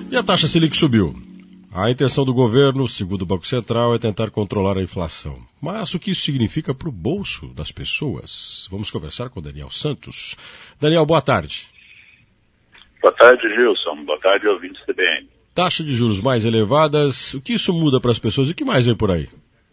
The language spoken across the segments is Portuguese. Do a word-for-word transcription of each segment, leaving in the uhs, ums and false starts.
E a taxa Selic subiu. A intenção do governo, segundo o Banco Central, é tentar controlar a inflação. Mas o que isso significa para o bolso das pessoas? Vamos conversar com o Daniel Santos. Daniel, boa tarde. Boa tarde, Gilson. Boa tarde, ouvintes do C B N. Taxa de juros mais elevadas, o que isso muda para as pessoas e o que mais vem por aí?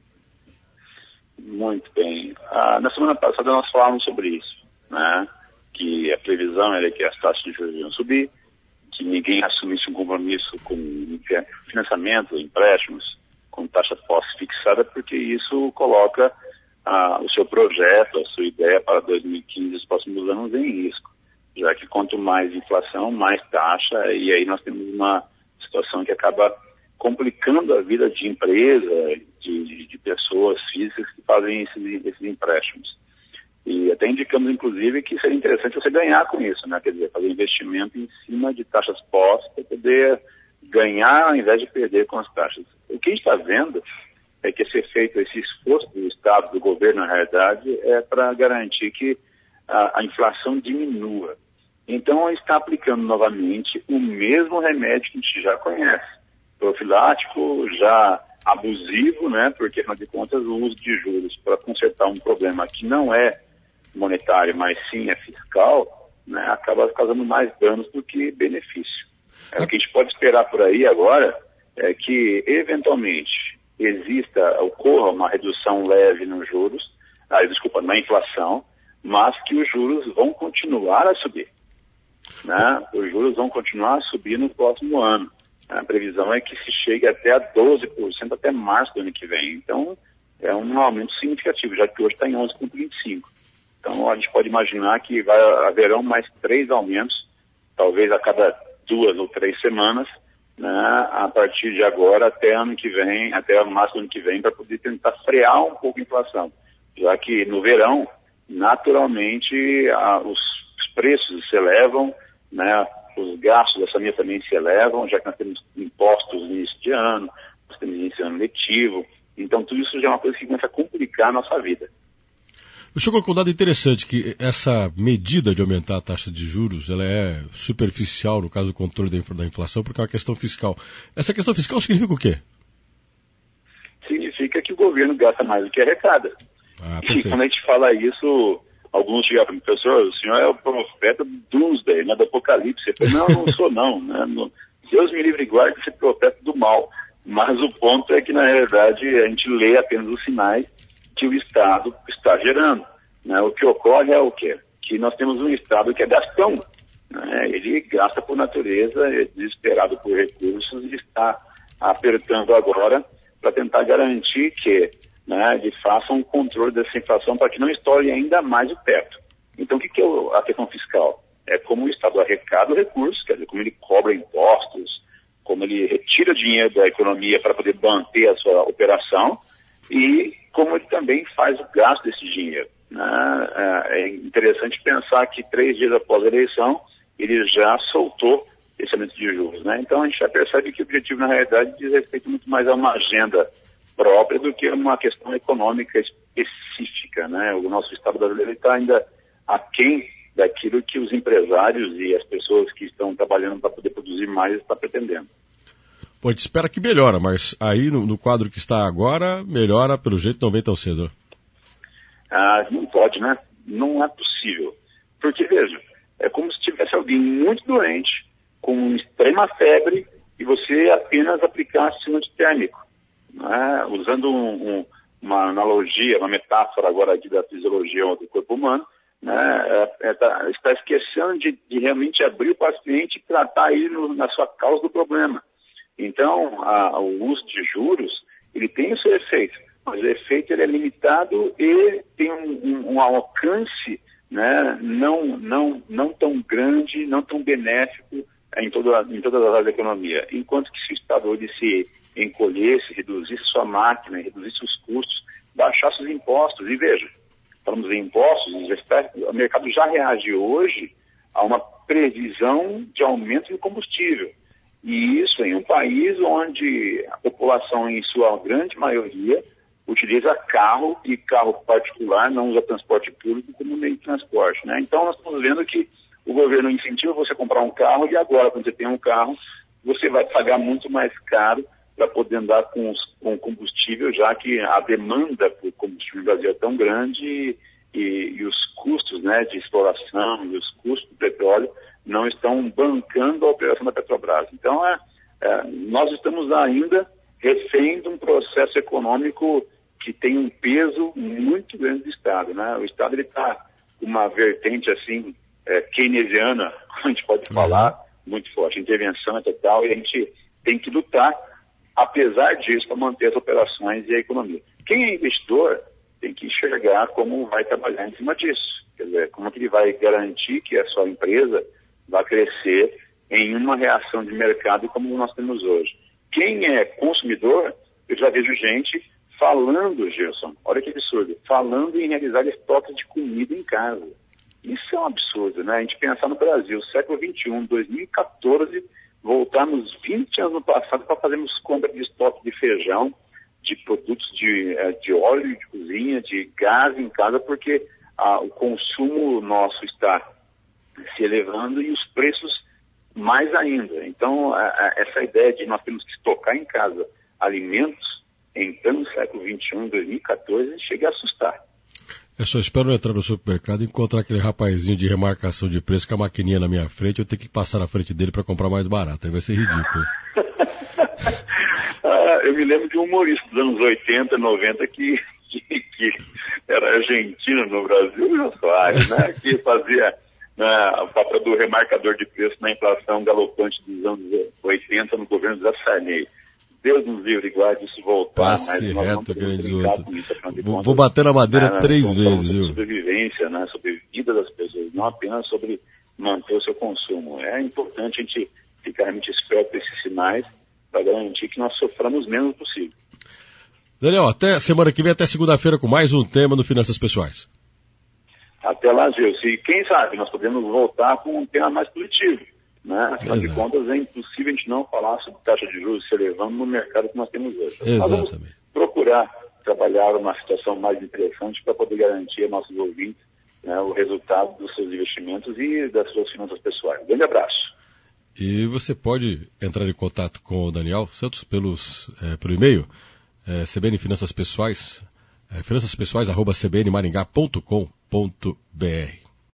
Muito bem. Ah, na semana passada nós falamos sobre isso, né? Que a previsão era que as taxas de juros iam subir, que ninguém assumisse um compromisso com financiamento, empréstimos, com taxa pós-fixada, porque isso coloca ah, o seu projeto, a sua ideia para dois mil e quinze e os próximos anos em risco, já que quanto mais inflação, mais taxa, e aí nós temos uma situação que acaba complicando a vida de empresa, de, de, de pessoas físicas que fazem esses, esses empréstimos. E até indicamos, inclusive, que seria interessante você ganhar com isso, né? Quer dizer, fazer investimento em cima de taxas pós para poder ganhar ao invés de perder com as taxas. O que a gente está vendo é que esse efeito, esse esforço do Estado, do governo, na realidade, é para garantir que a, a inflação diminua. Então, está aplicando novamente o mesmo remédio que a gente já conhece. Profilático, já abusivo, né? Porque, afinal de contas, o uso de juros para consertar um problema que não é monetário, mas sim é fiscal, né, acaba causando mais danos do que benefício. É, o que a gente pode esperar por aí agora é que, eventualmente, exista, ocorra uma redução leve nos juros, ah, desculpa, na inflação, mas que os juros vão continuar a subir. Né? Os juros vão continuar a subir no próximo ano. A previsão é que se chegue até a doze por cento até março do ano que vem. Então, é um aumento significativo, já que hoje está em onze vírgula vinte e cinco. Então, a gente pode imaginar que vai, haverão mais três aumentos, talvez a cada duas ou três semanas, né, a partir de agora até ano que vem, até março do ano que vem, para poder tentar frear um pouco a inflação. Já que no verão, naturalmente, a, os, os preços se elevam, né, os gastos da família também se elevam, já que nós temos impostos no início de ano, nós temos início de ano letivo. Então, tudo isso já é uma coisa que começa a complicar a nossa vida. O senhor colocou um dado interessante, que essa medida de aumentar a taxa de juros, ela é superficial no caso do controle da inflação, porque é uma questão fiscal. Essa questão fiscal significa o quê? Significa que o governo gasta mais do que arrecada. Ah, e quando a gente fala isso, alguns chegam para mim, professor, o senhor é o profeta do Doomsday, né, do Apocalipse. Eu falei, não, não sou não. Né? Deus me livre e guarde de ser profeta do mal. Mas o ponto é que, na realidade, a gente lê apenas os sinais que o Estado está gerando. Né? O que ocorre é o quê? Que nós temos um Estado que é gastão. Né? Ele gasta por natureza, é desesperado por recursos e está apertando agora para tentar garantir que, né, ele faça um controle dessa inflação para que não estoure ainda mais o teto. Então, o que, que é a questão fiscal? É como o Estado arrecada recursos, quer dizer, como ele cobra impostos, como ele retira dinheiro da economia para poder manter a sua operação e como ele também faz o gasto desse dinheiro. Né? É interessante pensar que três dias após a eleição ele já soltou esse aumento de juros. Né? Então a gente já percebe que o objetivo na realidade diz respeito muito mais a uma agenda própria do que uma questão econômica específica. Né? O nosso Estado brasileiro está ainda aquém daquilo que os empresários e as pessoas que estão trabalhando para poder produzir mais estão pretendendo. Pô, a gente espera que melhora, mas aí no, no quadro que está agora, melhora pelo jeito não vem tão cedo. Ah, não pode, né? Não é possível. Porque, veja, é como se tivesse alguém muito doente, com extrema febre, e você apenas aplicasse um antitérmico. Né? Usando um, um, uma analogia, uma metáfora agora aqui da fisiologia do corpo humano, né? é, é, tá, está esquecendo de, de realmente abrir o paciente e tratar ele no, na sua causa do problema. Então, a, o uso de juros, ele tem o seu efeito, mas o efeito ele é limitado e tem um, um, um alcance, né, não, não, não tão grande, não tão benéfico em, toda, em todas as áreas da economia. Enquanto que se o Estado ele se encolhesse, reduzisse sua máquina, reduzisse os custos, baixasse os impostos. E veja, falamos em impostos, o mercado já reage hoje a uma previsão de aumento do combustível. E isso em um país onde a população, em sua grande maioria, utiliza carro e carro particular, não usa transporte público como meio de transporte. Né? Então nós estamos vendo que o governo incentiva você a comprar um carro e agora, quando você tem um carro, você vai pagar muito mais caro para poder andar com, os, com combustível, já que a demanda por combustível no Brasil é tão grande e, e, e os custos, né, de exploração e os custos do petróleo não estão bancando a operação da Petrobras. Então, é, é, nós estamos ainda refém de um processo econômico que tem um peso muito grande do Estado, né? O Estado está com uma vertente assim, é, keynesiana, a gente pode falar, muito forte, intervenção e tal, e a gente tem que lutar, apesar disso, para manter as operações e a economia. Quem é investidor tem que enxergar como vai trabalhar em cima disso, quer dizer, como que ele vai garantir que a sua empresa vai crescer em uma reação de mercado como nós temos hoje. Quem é consumidor, eu já vejo gente falando, Gilson, olha que absurdo, falando em realizar estoques de comida em casa. Isso é um absurdo, né? A gente pensar no Brasil, século vinte e um, dois mil e quatorze, voltarmos vinte anos no passado para fazermos compra de estoque de feijão, de produtos de, de óleo de cozinha, de gás em casa, porque ah, o consumo nosso está se elevando e os preços mais ainda. Então, a, a, essa ideia de nós temos que estocar em casa alimentos, então, no século vinte e um, dois mil e quatorze, chega a assustar. Eu só espero entrar no supermercado e encontrar aquele rapazinho de remarcação de preço com a maquininha na minha frente, eu tenho que passar na frente dele para comprar mais barato, aí vai ser ridículo. ah, eu me lembro de um humorista dos anos oitenta, noventa que, que, que era argentino no Brasil, Jô Soares, né? Que fazia né, o papel do remarcador de preço na inflação galopante dos anos oitenta no governo da Sarney. Deus nos livre e guarde isso voltar. Passe reto, grandizoto. Vou, vou bater na madeira né, três vezes, viu? Sobre sobrevivência, né, sobre a vida das pessoas, não apenas sobre manter o seu consumo. É importante a gente ficar realmente esperto com esses sinais para garantir que nós soframos o menos possível. Daniel, até semana que vem, até segunda-feira com mais um tema no Finanças Pessoais. Até lá, Gilson. E quem sabe nós podemos voltar com um tema mais positivo. Né? Afinal de contas, é impossível a gente não falar sobre taxa de juros se elevando no mercado que nós temos hoje. Exatamente. Nós vamos procurar trabalhar uma situação mais interessante para poder garantir a nossos ouvintes né, o resultado dos seus investimentos e das suas finanças pessoais. Um grande abraço. E você pode entrar em contato com o Daniel Santos pelos, é, pelo e-mail é, C B N Finanças Pessoais, é, finanças pessoais arroba c b n maringá ponto com ponto b r.